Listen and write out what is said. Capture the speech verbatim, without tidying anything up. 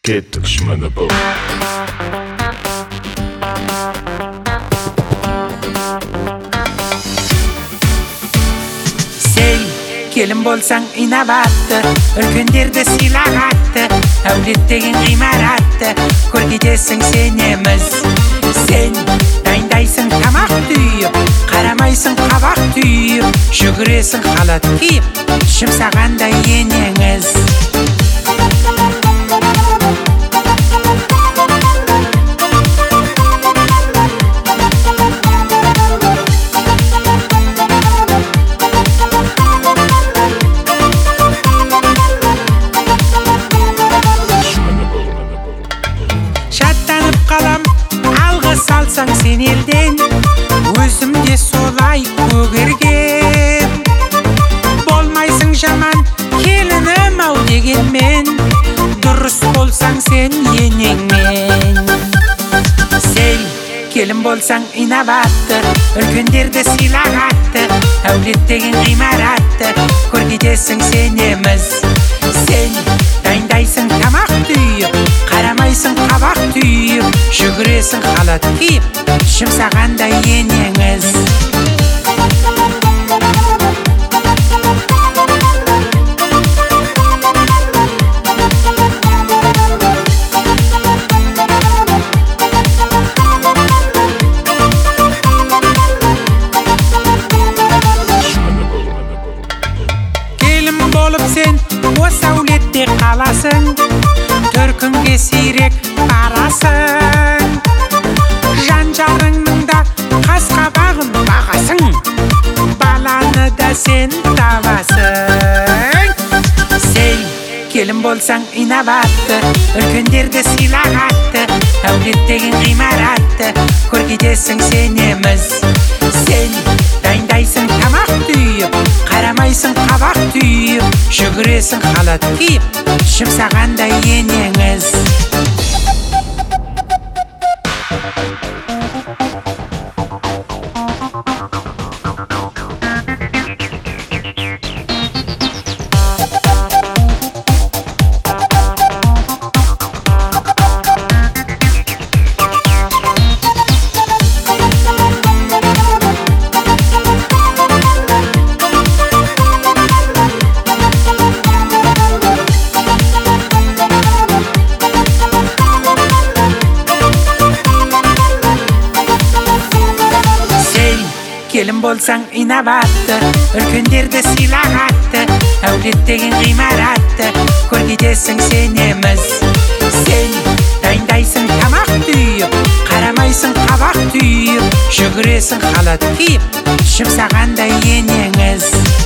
кеттік шмыны бұл. Сен келін болсаң инабатты, үлкендерді сыйлағатты, әулет деген ғимаратты көргедесің сенеміз. Сен дайындайсың тамақ түйіп, қарамайсың қабақ түйіп, жүгіресің халат киіп, жұмсағандай енеңіз. Шаттанып қалам, алғыс алсаң сен елден, өзім де солай көгерген. Болмайсың жаман келінім ау дегенмен, дұрыс болсаң сен енеңмен. Сен келін болсаң инабатты, үлкендерді сыйлағатты, әулет деген ғимаратты көргедесің сенеміз. Сен дайындайсың тамақ түйіп, қарамайсың қабақ түйіп, жүгіресің халат киіп, жұмсағандай енеңіз. Келін болып сен осы әулетте қаласың, төркінге сирек барасың. Жан жарыңның да қас қабағын бағасың, баланы да сен табасың. Сен келін болсаң инабатты, үлкендерді сыйлағатты, әулет деген ғимаратты көргедесің сенеміз. Сен дайындайсың тамақ түйіп, қарамайсың қабақ түйіп, жүгіресің халат киіп, жұмсағандай енеңіз. Келін болсаң инабатты, үлкендерді сыйлағатты, әулет деген ғимаратты көргедесің сенеміз. Сен дайындайсың тамақ түйіп, қарамайсың қабақ түйіп, жүгіресің халат киіп, жұмсағандай енеңіз.